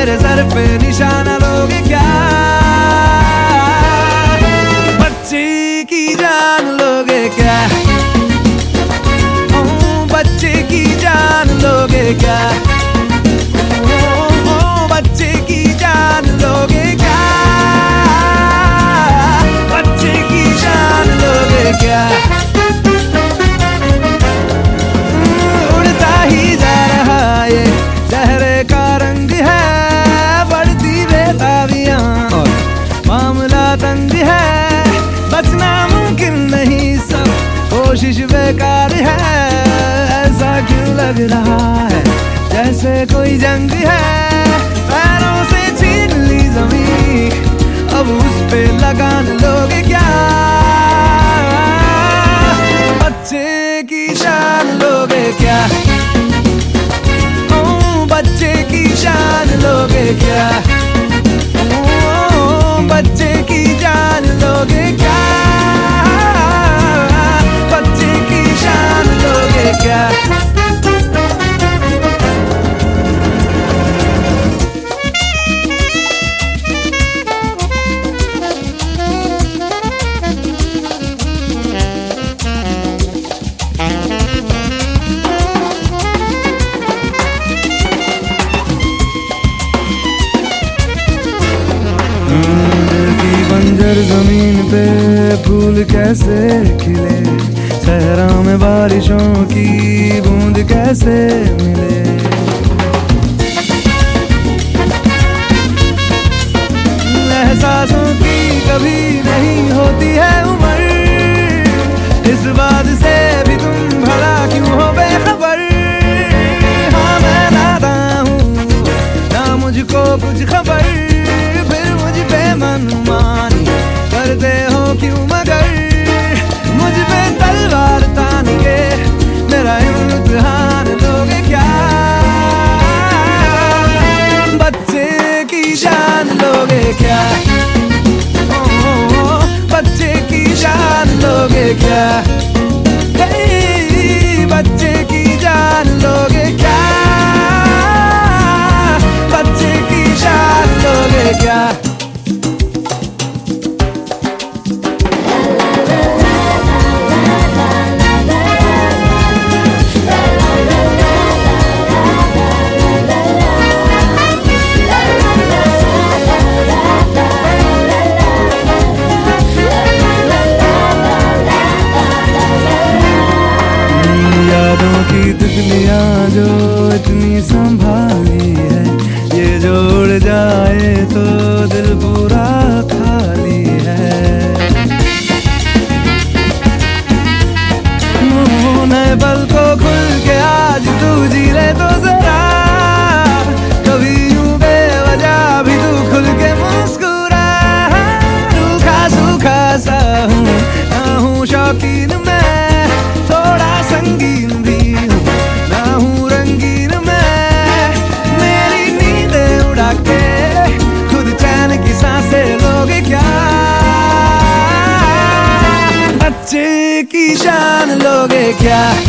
मेरे सर पे निशाना लोगे क्या? बच्चे की जान लोगे क्या? बच्चे की जान लोगे क्या? बच्चे की जान लोगे क्या? बच्चे की जान लोगे क्या? उड़ता ही जा रहा ये चेहरे का रंग है, बढ़ती बेताबियां और मामला तंग है, बचना मुमकिन नहीं, सब कोशिश बेकार है। ऐसा क्यों लग रहा है जैसे कोई जंग है, पैरों से छीन ली जमीन, अब उस पे लगान लोगे क्या? बच्चे की जान लोगे क्या? बच्चे की जान लोगे क्या? बच्चे की जान लोगे क्या? बच्चे की जान लोगे क्या? बंजर जमीन पे फूल कैसे खिले, सहरा में बारिशों की बूंद कैसे मिले। एहसासों की कभी नहीं होती है उम्र, इस बात से भी तुम भला क्यों हो बेखबर? हाँ मैं नादा हूँ ना मुझको कुछ खबर, फिर मुझ पे मनमानी करते हो क्यों? मगर मुझ पे तलवार तान के मेरा इम्तिहान लोगे क्या? बच्चे की जान लोगे क्या? बच्चे की जान लोगे क्या? बच्चे की जान लोगे क्या? बच्चे की जान लोगे क्या? की तितलियां जो इतनी संभाली है, ये जोड़ जाए तो दिल पूरा खाली है। नए पल को खुल के आज तू जी ले तो जरा, कभी यूं बेवजह भी तू खुल के मुस्कुरा। रूखा सूखा सा हूँ ना हूँ शौकीन मैं, थोड़ा संगीन भी हूँ ना हूँ रंगीन मैं। मेरी नींदें उड़ा के खुद चैन की सांसें लोगे क्या? बच्चे की जान लोगे क्या?